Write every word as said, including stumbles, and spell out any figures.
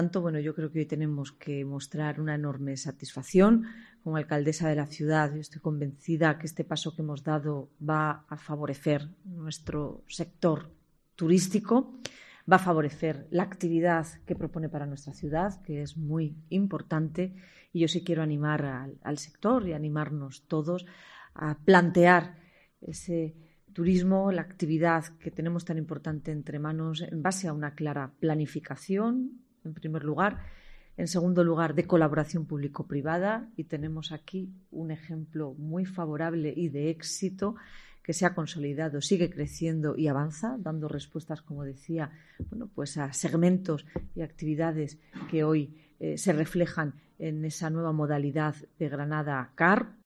tanto, bueno, yo creo que hoy tenemos que mostrar una enorme satisfacción. Como alcaldesa de la ciudad, yo estoy convencida que este paso que hemos dado va a favorecer nuestro sector turístico, va a favorecer la actividad que propone para nuestra ciudad, que es muy importante. Y yo sí quiero animar al, al sector y animarnos todos a plantear ese turismo, la actividad que tenemos tan importante entre manos en base a una clara planificación, en primer lugar. En segundo lugar, de colaboración público-privada, y tenemos aquí un ejemplo muy favorable y de éxito que se ha consolidado, sigue creciendo y avanza, dando respuestas, como decía, bueno, pues a segmentos y actividades que hoy eh, se reflejan en esa nueva modalidad de Granada Car.